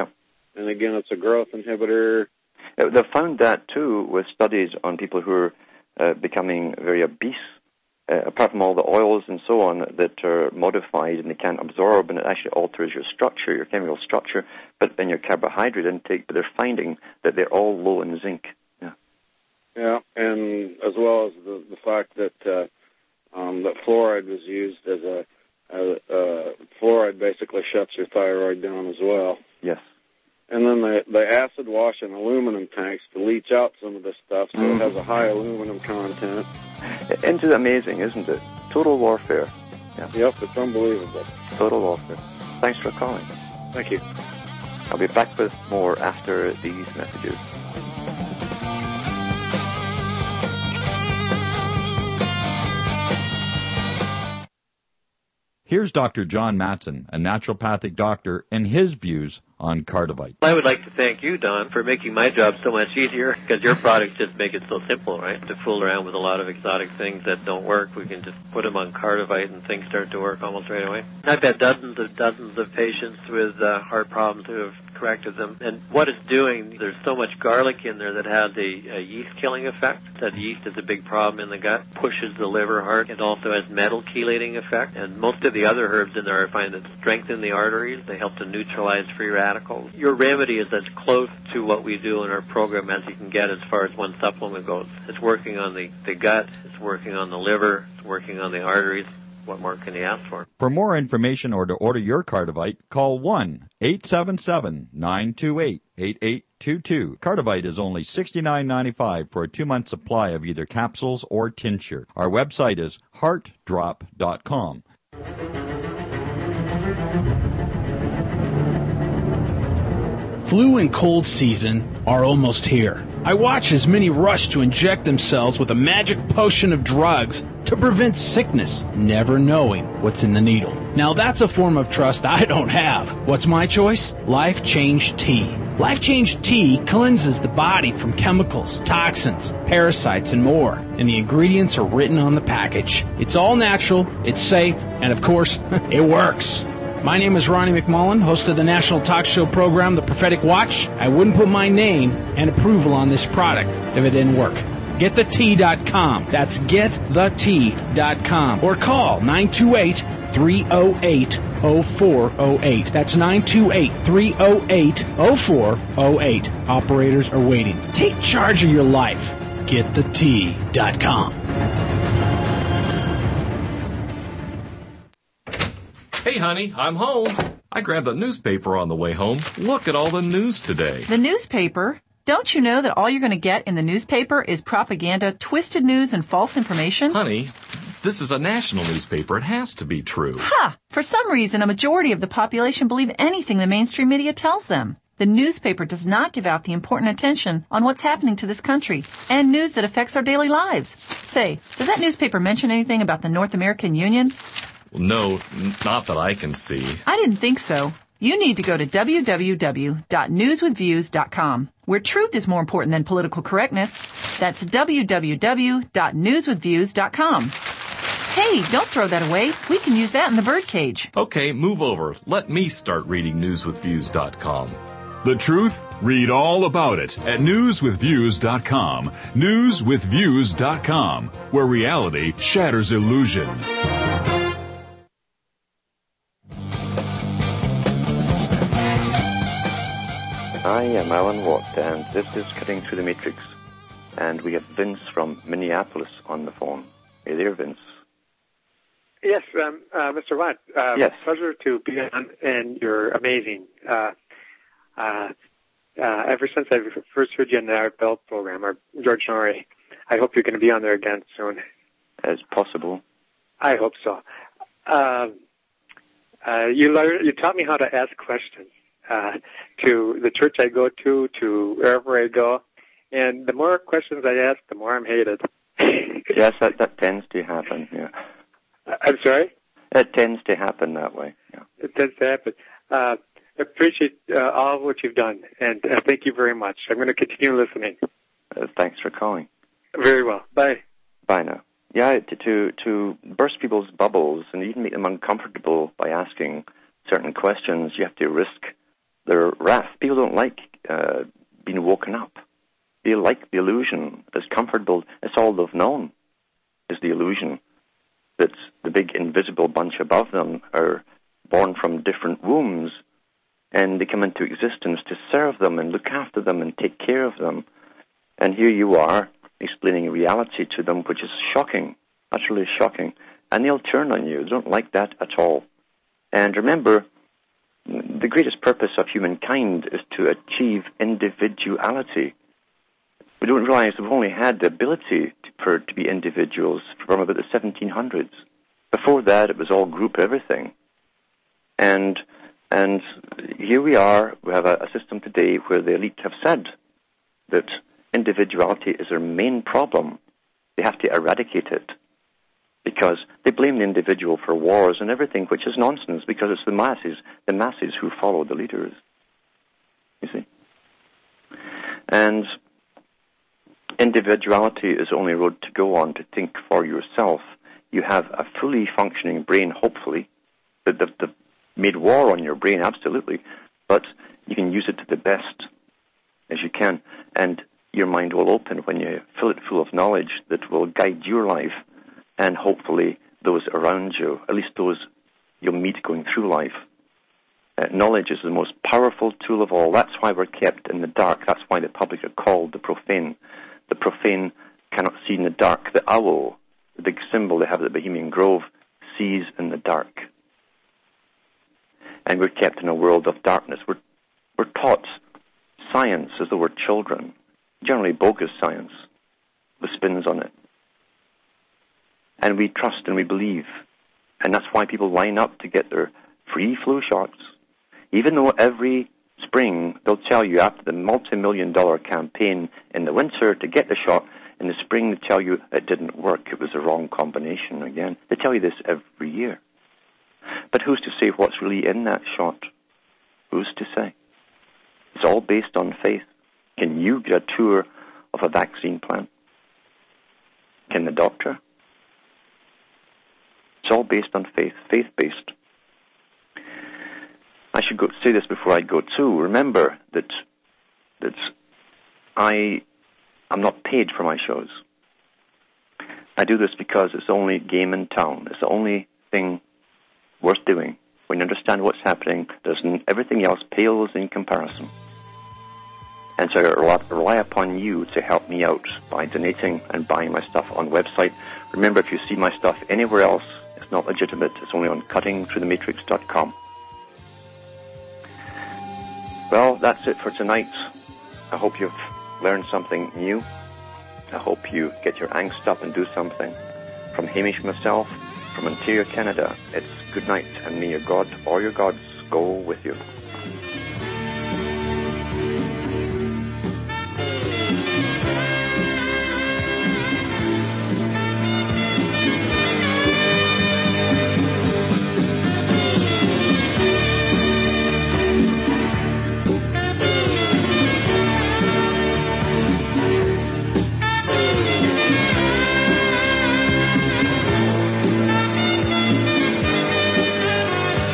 again, it's a growth inhibitor. They've found that, too, with studies on people who are becoming very obese, apart from all the oils and so on that are modified and they can't absorb, and it actually alters your structure, your chemical structure, but in your carbohydrate intake, but they're finding that they're all low in zinc. Yeah, and as well as the fact that that fluoride was used as fluoride basically shuts your thyroid down as well. Yes. And then they acid wash in aluminum tanks to leach out some of this stuff, so it has a high aluminum content. Isn't it amazing, isn't it? Total warfare. Yeah. Yep, it's unbelievable. Total warfare. Thanks for calling. Thank you. I'll be back with more after these messages. Here's Dr. John Matson, a naturopathic doctor, and his views on Cardivite. I would like to thank you, Don, for making my job so much easier, because your products just make it so simple, right? To fool around with a lot of exotic things that don't work, we can just put them on Cardivite and things start to work almost right away. I've had dozens of patients with heart problems who have corrected them, and what it's doing, there's so much garlic in there that has a yeast-killing effect. That yeast is a big problem in the gut, pushes the liver hard. It also has metal chelating effect, and most of the other herbs in there I find that strengthen the arteries. They help to neutralize free radicals. Your remedy is as close to what we do in our program as you can get as far as one supplement goes. It's working on the gut, it's working on the liver, it's working on the arteries. What more can you ask for? For more information or to order your Cardivite, call 1-877-928-8822. Cardivite is only $69.95 for a 2-month supply of either capsules or tincture. Our website is heartdrop.com. Flu and cold season are almost here. I watch as many rush to inject themselves with a magic potion of drugs to prevent sickness, never knowing what's in the needle. Now that's a form of trust I don't have. What's my choice? Life Change Tea. Life Change Tea cleanses the body from chemicals, toxins, parasites, and more. And the ingredients are written on the package. It's all natural, it's safe, and of course, it works. My name is Ronnie McMullen, host of the national talk show program, The Prophetic Watch. I wouldn't put my name and approval on this product if it didn't work. GetTheTea.com. That's GetTheTea.com. Or call 928-308-0408. That's 928-308-0408. Operators are waiting. Take charge of your life. GetTheTea.com. Hey, honey, I'm home. I grabbed the newspaper on the way home. Look at all the news today. The newspaper? Don't you know that all you're going to get in the newspaper is propaganda, twisted news, and false information? Honey, this is a national newspaper. It has to be true. Ha! For some reason, a majority of the population believe anything the mainstream media tells them. The newspaper does not give out the important attention on what's happening to this country and news that affects our daily lives. Say, does that newspaper mention anything about the North American Union? No, not that I can see. I didn't think so. You need to go to www.newswithviews.com, where truth is more important than political correctness. That's www.newswithviews.com. Hey, don't throw that away. We can use that in the birdcage. Okay, move over. Let me start reading newswithviews.com. The truth? Read all about it at newswithviews.com. Newswithviews.com, where reality shatters illusion. I am Alan Watt, and this is Cutting Through the Matrix. And we have Vince from Minneapolis on the phone. Hey there, Vince. Yes, Mr. Watt. Yes. Pleasure to be on, and you're amazing. Ever since I first heard you on the Art Bell program, or George Norrie, I hope you're going to be on there again soon. As possible. I hope so. You taught me how to ask questions. To the church I go to wherever I go. And the more questions I ask, the more I'm hated. Yes, that tends to happen, yeah. I'm sorry? It tends to happen that way, yeah. It tends to happen. I appreciate all of what you've done, and thank you very much. I'm going to continue listening. Thanks for calling. Very well. Bye. Bye now. Yeah, to burst people's bubbles and even make them uncomfortable by asking certain questions, you have to risk They're wrath. People don't like being woken up. They like the illusion. It's comfortable. It's all they've known is the illusion that the big invisible bunch above them are born from different wombs, and they come into existence to serve them and look after them and take care of them. And here you are explaining reality to them, which is shocking, utterly shocking. And they'll turn on you. They don't like that at all. And remember, the greatest purpose of humankind is to achieve individuality. We don't realize we've only had the ability to be individuals from about the 1700s. Before that, it was all group everything. And here we are. We have a system today where the elite have said that individuality is their main problem. They have to eradicate it because they blame the individual for wars and everything, which is nonsense because it's the masses who follow the leaders. You see? And individuality is the only road to go on to think for yourself. You have a fully functioning brain, hopefully. They've made war on your brain, absolutely, but you can use it to the best as you can, and your mind will open when you fill it full of knowledge that will guide your life and hopefully those around you, at least those you'll meet going through life. Knowledge is the most powerful tool of all. That's why we're kept in the dark. That's why the public are called the profane. The profane cannot see in the dark. The owl, the big symbol they have at the Bohemian Grove, sees in the dark. And we're kept in a world of darkness. We're taught science as though we're children, generally bogus science, with spins on it. And we trust and we believe. And that's why people line up to get their free flu shots. Even though every spring they'll tell you after the multi-million-dollar campaign in the winter to get the shot, in the spring they tell you it didn't work, it was the wrong combination again. They tell you this every year. But who's to say what's really in that shot? Who's to say? It's all based on faith. Can you get a tour of a vaccine plant? Can the doctor? It's all based on faith, faith-based. I should say this before I go too. Remember that I'm not paid for my shows. I do this because it's the only game in town. It's the only thing worth doing. When you understand what's happening, everything else pales in comparison. And so I rely upon you to help me out by donating and buying my stuff on the website. Remember, if you see my stuff anywhere else, it's not legitimate. It's only on cuttingthroughthematrix.com. Well, that's it for tonight. I hope you've learned something new. I hope you get your angst up and do something. From Hamish myself, from Ontario, Canada, it's good night, and may your God or your gods go with you.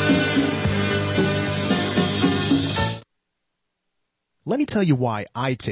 Let me tell you why I take